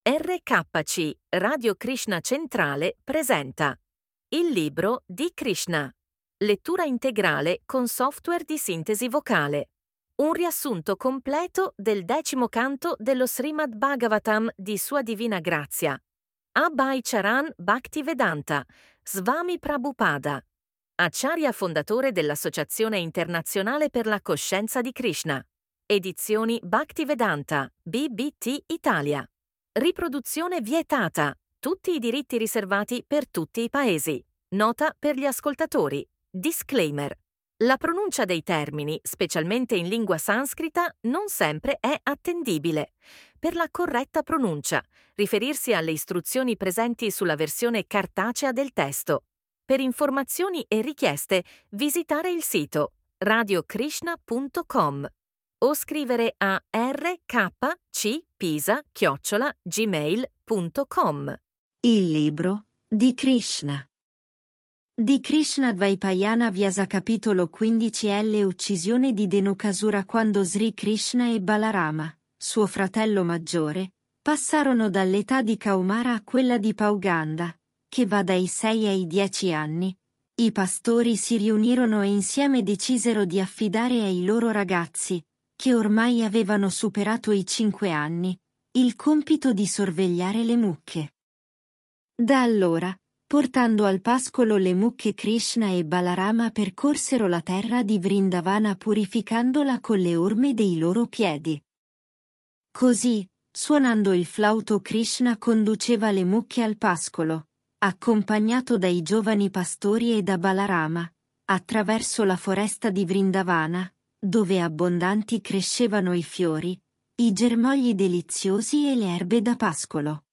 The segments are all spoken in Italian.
RKC, Radio Krishna Centrale, presenta Il libro di Krishna. Lettura integrale con software di sintesi vocale. Un riassunto completo del 10° canto dello Srimad Bhagavatam di Sua Divina Grazia. Abhay Charan Bhaktivedanta, Swami Prabhupada, Acharya fondatore dell'Associazione Internazionale per la Coscienza di Krishna. Edizioni Bhaktivedanta, BBT Italia. Riproduzione vietata. Tutti i diritti riservati per tutti i paesi. Nota per gli ascoltatori. Disclaimer. La pronuncia dei termini, specialmente in lingua sanscrita, non sempre è attendibile. Per la corretta pronuncia, riferirsi alle istruzioni presenti sulla versione cartacea del testo. Per informazioni e richieste, visitare il sito radiokrishna.com o scrivere a rkcpisa@gmail.com. Il libro di Krishna. Di Krishna Dvaipayana Vyasa capitolo 15. Uccisione di Dhenukasura. Quando Sri Krishna e Balarama, suo fratello maggiore, passarono dall'età di Kaumara a quella di Pauganda, che va dai 6 ai 10 anni, i pastori si riunirono e insieme decisero di affidare ai loro ragazzi, che ormai avevano superato i 5 anni, il compito di sorvegliare le mucche. Da allora, portando al pascolo le mucche, Krishna e Balarama percorsero la terra di Vrindavana purificandola con le orme dei loro piedi. Così, suonando il flauto, Krishna conduceva le mucche al pascolo, accompagnato dai giovani pastori e da Balarama, attraverso la foresta di Vrindavana, dove abbondanti crescevano i fiori, i germogli deliziosi e le erbe da pascolo.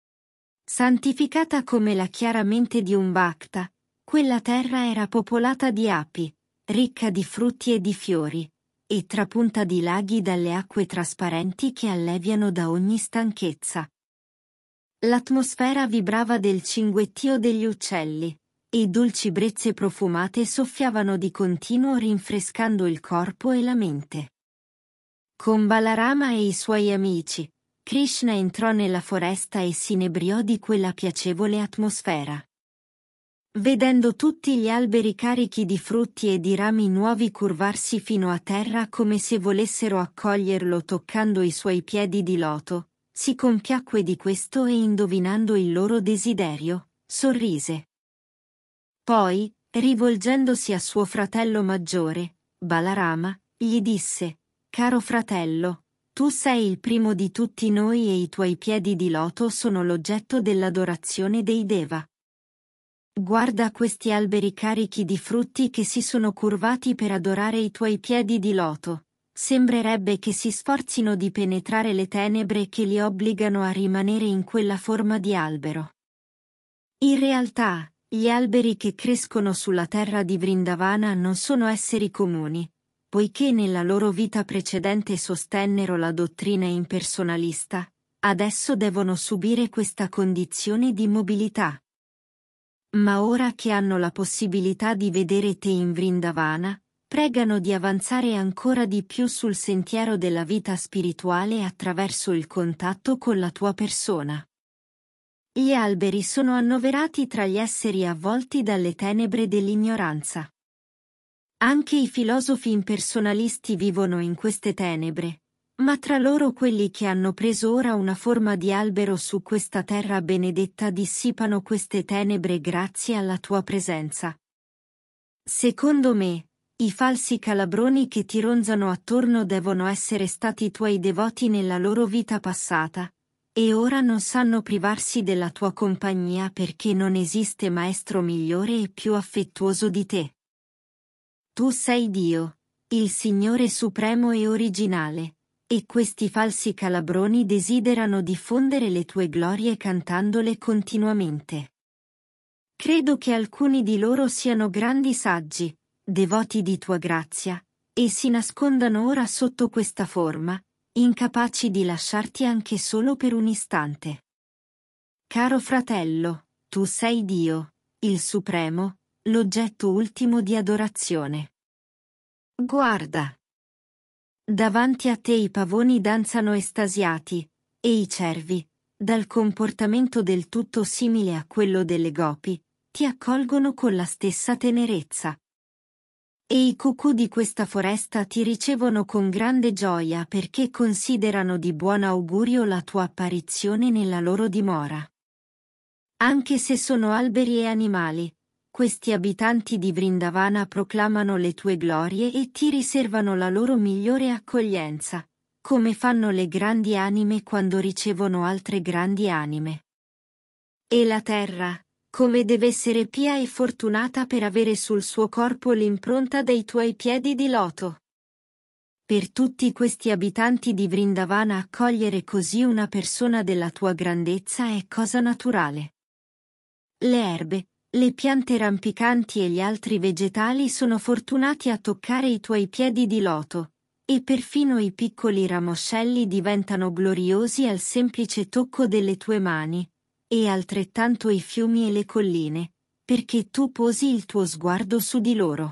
Santificata come la chiara mente di un bhakta, quella terra era popolata di api, ricca di frutti e di fiori, e trapunta di laghi dalle acque trasparenti che alleviano da ogni stanchezza. L'atmosfera vibrava del cinguettio degli uccelli, e dolci brezze profumate soffiavano di continuo rinfrescando il corpo e la mente. Con Balarama e i suoi amici, Krishna entrò nella foresta e si inebriò di quella piacevole atmosfera. Vedendo tutti gli alberi carichi di frutti e di rami nuovi curvarsi fino a terra come se volessero accoglierlo toccando i suoi piedi di loto, si compiacque di questo e indovinando il loro desiderio, sorrise. Poi, rivolgendosi a suo fratello maggiore, Balarama, gli disse: «Caro fratello, tu sei il primo di tutti noi e i tuoi piedi di loto sono l'oggetto dell'adorazione dei Deva. Guarda questi alberi carichi di frutti che si sono curvati per adorare i tuoi piedi di loto. Sembrerebbe che si sforzino di penetrare le tenebre che li obbligano a rimanere in quella forma di albero. In realtà, gli alberi che crescono sulla terra di Vrindavana non sono esseri comuni, poiché nella loro vita precedente sostennero la dottrina impersonalista, adesso devono subire questa condizione di mobilità. Ma ora che hanno la possibilità di vedere te in Vrindavana, pregano di avanzare ancora di più sul sentiero della vita spirituale attraverso il contatto con la tua persona. Gli alberi sono annoverati tra gli esseri avvolti dalle tenebre dell'ignoranza. Anche i filosofi impersonalisti vivono in queste tenebre, ma tra loro quelli che hanno preso ora una forma di albero su questa terra benedetta dissipano queste tenebre grazie alla tua presenza. Secondo me, i falsi calabroni che ti ronzano attorno devono essere stati tuoi devoti nella loro vita passata, e ora non sanno privarsi della tua compagnia perché non esiste maestro migliore e più affettuoso di te. Tu sei Dio, il Signore supremo e originale, e questi falsi calabroni desiderano diffondere le tue glorie cantandole continuamente. Credo che alcuni di loro siano grandi saggi, devoti di tua grazia, e si nascondano ora sotto questa forma, incapaci di lasciarti anche solo per un istante. Caro fratello, tu sei Dio, il Supremo, l'oggetto ultimo di adorazione. Guarda! Davanti a te i pavoni danzano estasiati, e i cervi, dal comportamento del tutto simile a quello delle gopi, ti accolgono con la stessa tenerezza. E i cucù di questa foresta ti ricevono con grande gioia perché considerano di buon augurio la tua apparizione nella loro dimora. Anche se sono alberi e animali, questi abitanti di Vrindavana proclamano le tue glorie e ti riservano la loro migliore accoglienza, come fanno le grandi anime quando ricevono altre grandi anime. E la terra, come deve essere pia e fortunata per avere sul suo corpo l'impronta dei tuoi piedi di loto. Per tutti questi abitanti di Vrindavana accogliere così una persona della tua grandezza è cosa naturale. Le erbe, le piante rampicanti e gli altri vegetali sono fortunati a toccare i tuoi piedi di loto, e perfino i piccoli ramoscelli diventano gloriosi al semplice tocco delle tue mani, e altrettanto i fiumi e le colline, perché tu posi il tuo sguardo su di loro.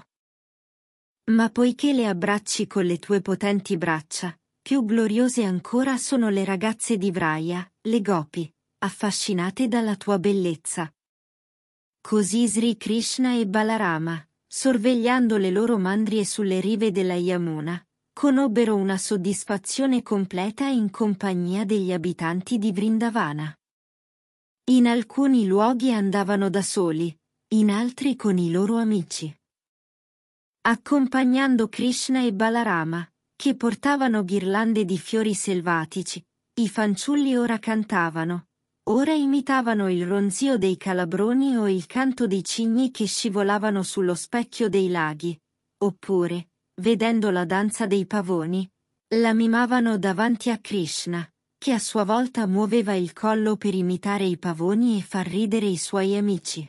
Ma poiché le abbracci con le tue potenti braccia, più gloriose ancora sono le ragazze di Vraya, le gopi, affascinate dalla tua bellezza. Così Sri Krishna e Balarama, sorvegliando le loro mandrie sulle rive della Yamuna, conobbero una soddisfazione completa in compagnia degli abitanti di Vrindavana. In alcuni luoghi andavano da soli, in altri con i loro amici. Accompagnando Krishna e Balarama, che portavano ghirlande di fiori selvatici, i fanciulli ora cantavano, ora imitavano il ronzio dei calabroni o il canto dei cigni che scivolavano sullo specchio dei laghi, oppure, vedendo la danza dei pavoni, la mimavano davanti a Krishna, che a sua volta muoveva il collo per imitare i pavoni e far ridere i suoi amici.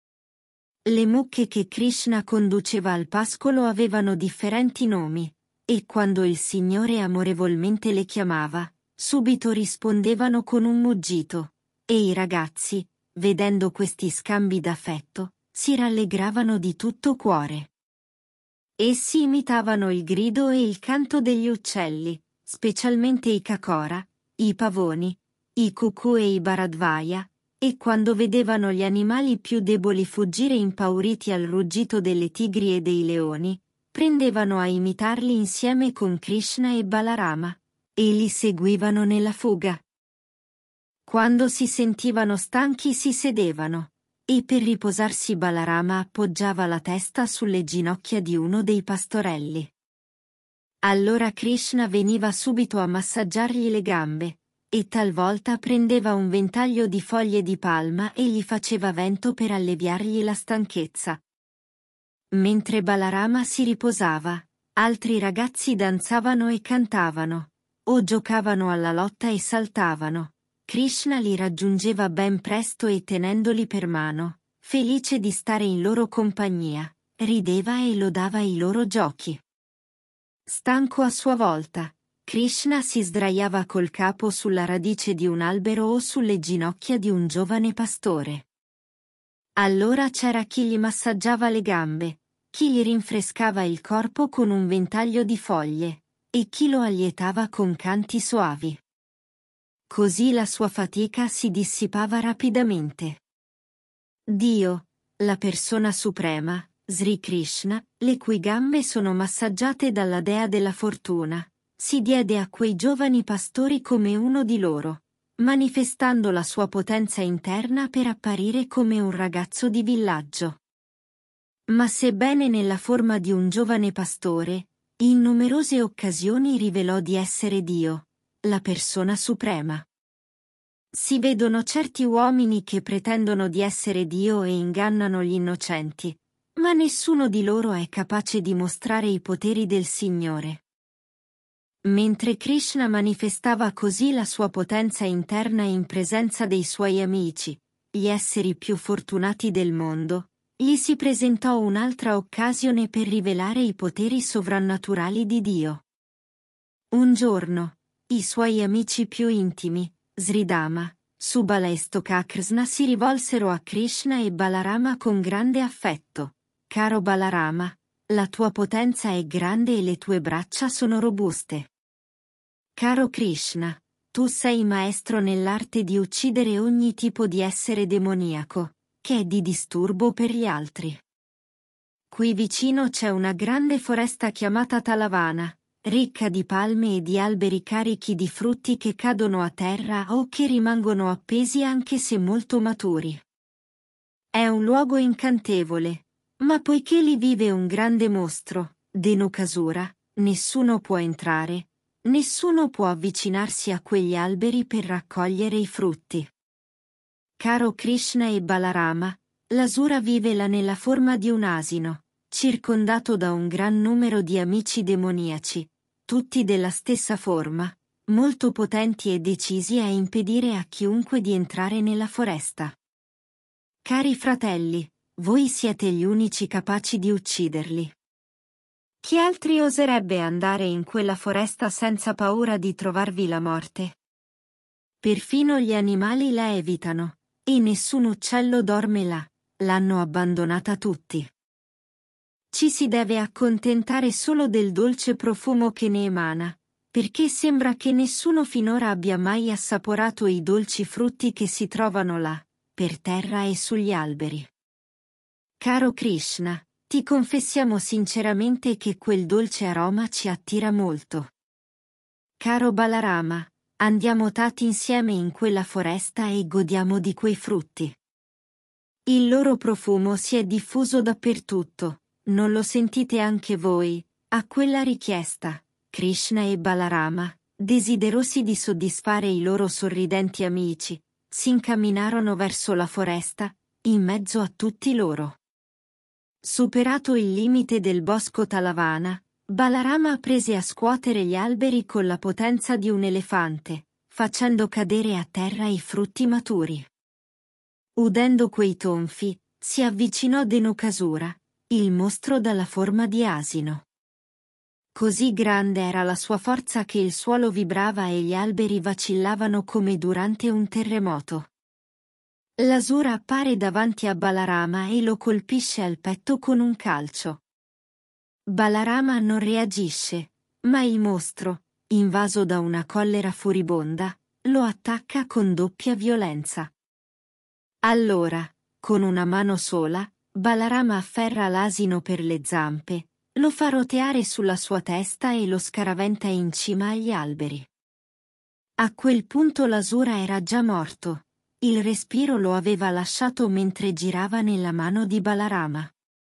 Le mucche che Krishna conduceva al pascolo avevano differenti nomi, e quando il Signore amorevolmente le chiamava, subito rispondevano con un muggito, e i ragazzi, vedendo questi scambi d'affetto, si rallegravano di tutto cuore. Essi imitavano il grido e il canto degli uccelli, specialmente i cacora, i pavoni, i cucù e i bharadvaja, e quando vedevano gli animali più deboli fuggire impauriti al ruggito delle tigri e dei leoni, prendevano a imitarli insieme con Krishna e Balarama, e li seguivano nella fuga. Quando si sentivano stanchi si sedevano, e per riposarsi Balarama appoggiava la testa sulle ginocchia di uno dei pastorelli. Allora Krishna veniva subito a massaggiargli le gambe, e talvolta prendeva un ventaglio di foglie di palma e gli faceva vento per alleviargli la stanchezza. Mentre Balarama si riposava, altri ragazzi danzavano e cantavano, o giocavano alla lotta e saltavano. Krishna li raggiungeva ben presto e tenendoli per mano, felice di stare in loro compagnia, rideva e lodava i loro giochi. Stanco a sua volta, Krishna si sdraiava col capo sulla radice di un albero o sulle ginocchia di un giovane pastore. Allora c'era chi gli massaggiava le gambe, chi gli rinfrescava il corpo con un ventaglio di foglie, e chi lo allietava con canti soavi. Così la sua fatica si dissipava rapidamente. Dio, la persona suprema, Sri Krishna, le cui gambe sono massaggiate dalla dea della fortuna, si diede a quei giovani pastori come uno di loro, manifestando la sua potenza interna per apparire come un ragazzo di villaggio. Ma sebbene nella forma di un giovane pastore, in numerose occasioni rivelò di essere Dio, la persona suprema. Si vedono certi uomini che pretendono di essere Dio e ingannano gli innocenti, ma nessuno di loro è capace di mostrare i poteri del Signore. Mentre Krishna manifestava così la sua potenza interna in presenza dei suoi amici, gli esseri più fortunati del mondo, gli si presentò un'altra occasione per rivelare i poteri sovrannaturali di Dio. Un giorno, i suoi amici più intimi, Sridama, Subala e Stokakrsna si rivolsero a Krishna e Balarama con grande affetto. Caro Balarama, la tua potenza è grande e le tue braccia sono robuste. Caro Krishna, tu sei maestro nell'arte di uccidere ogni tipo di essere demoniaco, che è di disturbo per gli altri. Qui vicino c'è una grande foresta chiamata Talavana, ricca di palme e di alberi carichi di frutti che cadono a terra o che rimangono appesi anche se molto maturi. È un luogo incantevole, ma poiché lì vive un grande mostro, Dhenukasura, nessuno può entrare, nessuno può avvicinarsi a quegli alberi per raccogliere i frutti. Caro Krishna e Balarama, l'Asura vive là nella forma di un asino, circondato da un gran numero di amici demoniaci, tutti della stessa forma, molto potenti e decisi a impedire a chiunque di entrare nella foresta. Cari fratelli, voi siete gli unici capaci di ucciderli. Chi altri oserebbe andare in quella foresta senza paura di trovarvi la morte? Perfino gli animali la evitano, e nessun uccello dorme là, l'hanno abbandonata tutti. Ci si deve accontentare solo del dolce profumo che ne emana, perché sembra che nessuno finora abbia mai assaporato i dolci frutti che si trovano là, per terra e sugli alberi. Caro Krishna, ti confessiamo sinceramente che quel dolce aroma ci attira molto. Caro Balarama, andiamo tutti insieme in quella foresta e godiamo di quei frutti. Il loro profumo si è diffuso dappertutto, non lo sentite anche voi? A quella richiesta, Krishna e Balarama, desiderosi di soddisfare i loro sorridenti amici, si incamminarono verso la foresta, in mezzo a tutti loro. Superato il limite del bosco Talavana, Balarama prese a scuotere gli alberi con la potenza di un elefante, facendo cadere a terra i frutti maturi. Udendo quei tonfi, si avvicinò Dhenukasura, il mostro dalla forma di asino. Così grande era la sua forza che il suolo vibrava e gli alberi vacillavano come durante un terremoto. L'Asura appare davanti a Balarama e lo colpisce al petto con un calcio. Balarama non reagisce, ma il mostro, invaso da una collera furibonda, lo attacca con doppia violenza. Allora, con una mano sola, Balarama afferra l'asino per le zampe, lo fa roteare sulla sua testa e lo scaraventa in cima agli alberi. A quel punto l'Asura era già morto. Il respiro lo aveva lasciato mentre girava nella mano di Balarama.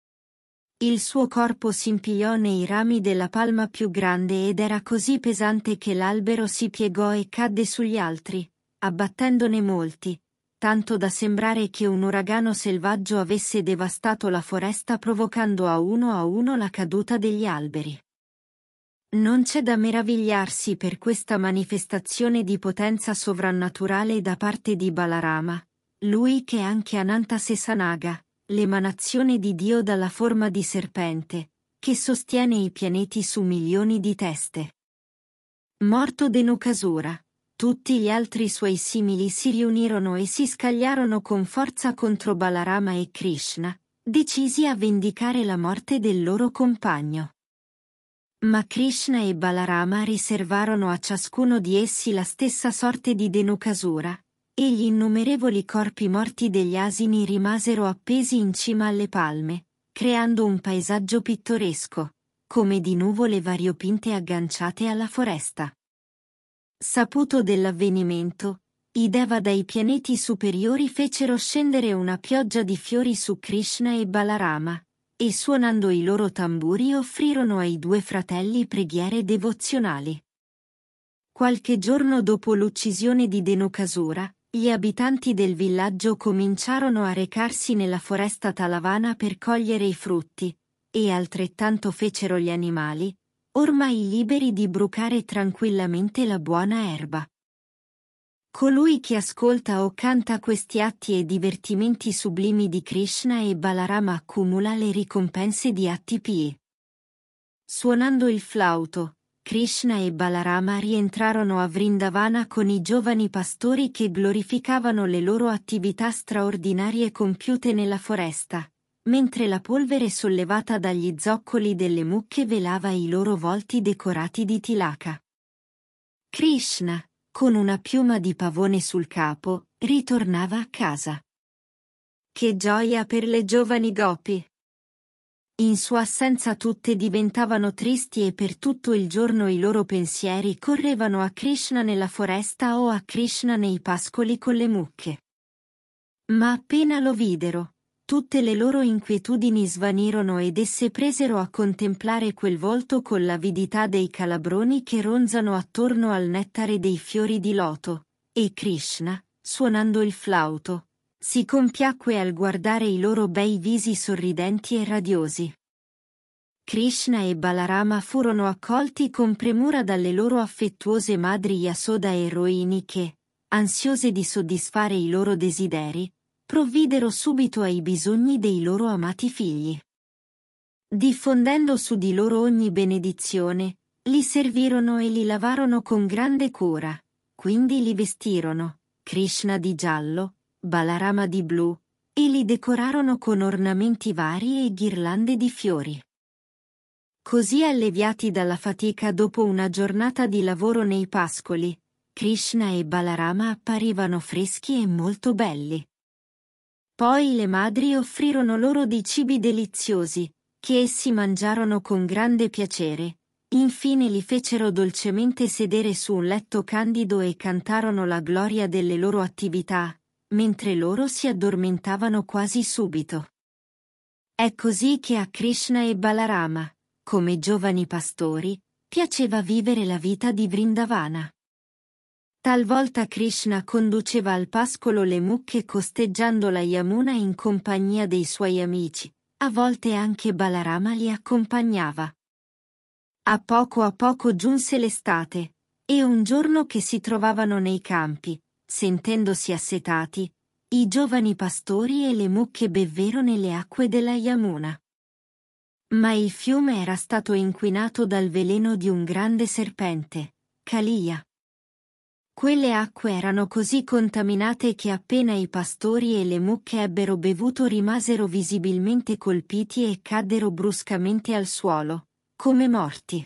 Il suo corpo si impigliò nei rami della palma più grande ed era così pesante che l'albero si piegò e cadde sugli altri, abbattendone molti, tanto da sembrare che un uragano selvaggio avesse devastato la foresta provocando a uno la caduta degli alberi. Non c'è da meravigliarsi per questa manifestazione di potenza sovrannaturale da parte di Balarama, lui che è anche Anantasesanaga, l'emanazione di Dio dalla forma di serpente, che sostiene i pianeti su milioni di teste. Morto Dhenukasura, tutti gli altri suoi simili si riunirono e si scagliarono con forza contro Balarama e Krishna, decisi a vendicare la morte del loro compagno. Ma Krishna e Balarama riservarono a ciascuno di essi la stessa sorte di Dhenukasura, e gli innumerevoli corpi morti degli asini rimasero appesi in cima alle palme, creando un paesaggio pittoresco, come di nuvole variopinte agganciate alla foresta. Saputo dell'avvenimento, i Deva dai pianeti superiori fecero scendere una pioggia di fiori su Krishna e Balarama, e suonando i loro tamburi offrirono ai due fratelli preghiere devozionali. Qualche giorno dopo l'uccisione di Dhenukasura, gli abitanti del villaggio cominciarono a recarsi nella foresta Talavana per cogliere i frutti, e altrettanto fecero gli animali, ormai liberi di brucare tranquillamente la buona erba. Colui che ascolta o canta questi atti e divertimenti sublimi di Krishna e Balarama accumula le ricompense di atti pii. Suonando il flauto, Krishna e Balarama rientrarono a Vrindavana con i giovani pastori che glorificavano le loro attività straordinarie compiute nella foresta, mentre la polvere sollevata dagli zoccoli delle mucche velava i loro volti decorati di tilaka. Krishna, con una piuma di pavone sul capo, ritornava a casa. Che gioia per le giovani gopi! In sua assenza tutte diventavano tristi e per tutto il giorno i loro pensieri correvano a Krishna nella foresta o a Krishna nei pascoli con le mucche. Ma appena lo videro, tutte le loro inquietudini svanirono ed esse presero a contemplare quel volto con l'avidità dei calabroni che ronzano attorno al nettare dei fiori di loto, e Krishna, suonando il flauto, si compiacque al guardare i loro bei visi sorridenti e radiosi. Krishna e Balarama furono accolti con premura dalle loro affettuose madri Yasoda e Rohini che, ansiose di soddisfare i loro desideri, provvidero subito ai bisogni dei loro amati figli. Diffondendo su di loro ogni benedizione, li servirono e li lavarono con grande cura, quindi li vestirono, Krishna di giallo, Balarama di blu, e li decorarono con ornamenti vari e ghirlande di fiori. Così alleviati dalla fatica dopo una giornata di lavoro nei pascoli, Krishna e Balarama apparivano freschi e molto belli. Poi le madri offrirono loro dei cibi deliziosi, che essi mangiarono con grande piacere, infine li fecero dolcemente sedere su un letto candido e cantarono la gloria delle loro attività, mentre loro si addormentavano quasi subito. È così che a Krishna e Balarama, come giovani pastori, piaceva vivere la vita di Vrindavana. Talvolta Krishna conduceva al pascolo le mucche costeggiando la Yamuna in compagnia dei suoi amici, a volte anche Balarama li accompagnava. A poco giunse l'estate, e un giorno che si trovavano nei campi, sentendosi assetati, i giovani pastori e le mucche bevvero nelle acque della Yamuna. Ma il fiume era stato inquinato dal veleno di un grande serpente, Kaliya. Quelle acque erano così contaminate che appena i pastori e le mucche ebbero bevuto rimasero visibilmente colpiti e caddero bruscamente al suolo, come morti.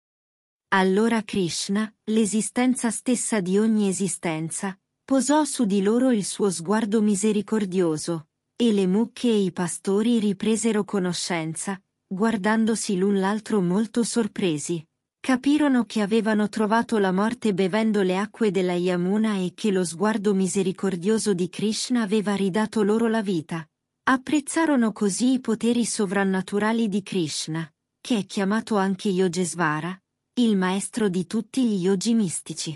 Allora Krishna, l'esistenza stessa di ogni esistenza, posò su di loro il suo sguardo misericordioso, e le mucche e i pastori ripresero conoscenza, guardandosi l'un l'altro molto sorpresi. Capirono che avevano trovato la morte bevendo le acque della Yamuna e che lo sguardo misericordioso di Krishna aveva ridato loro la vita. Apprezzarono così i poteri sovrannaturali di Krishna, che è chiamato anche Yogesvara, il maestro di tutti gli yogi mistici.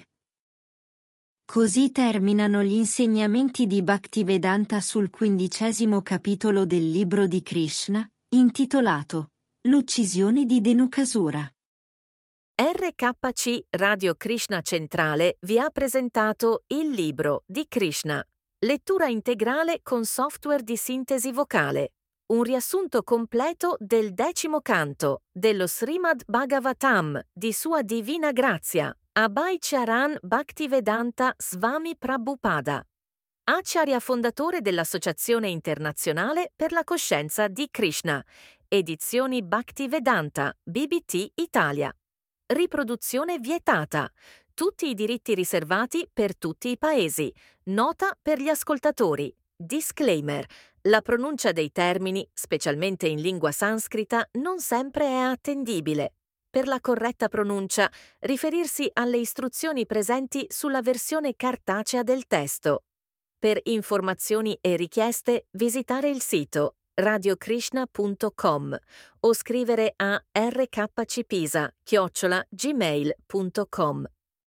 Così terminano gli insegnamenti di Bhaktivedanta sul 15° capitolo del libro di Krishna, intitolato L'uccisione di Dhenukasura. RKC Radio Krishna Centrale vi ha presentato Il libro di Krishna, lettura integrale con software di sintesi vocale, un riassunto completo del 10° canto dello Srimad Bhagavatam di Sua Divina Grazia, Abhay Charan Bhaktivedanta Swami Prabhupada, Acharya fondatore dell'Associazione Internazionale per la Coscienza di Krishna, edizioni Bhaktivedanta, BBT Italia. Riproduzione vietata. Tutti i diritti riservati per tutti i paesi. Nota per gli ascoltatori. Disclaimer. La pronuncia dei termini, specialmente in lingua sanscrita, non sempre è attendibile. Per la corretta pronuncia, riferirsi alle istruzioni presenti sulla versione cartacea del testo. Per informazioni e richieste, visitare il sito radiokrishna.com o scrivere a rkcpisa@gmail.com.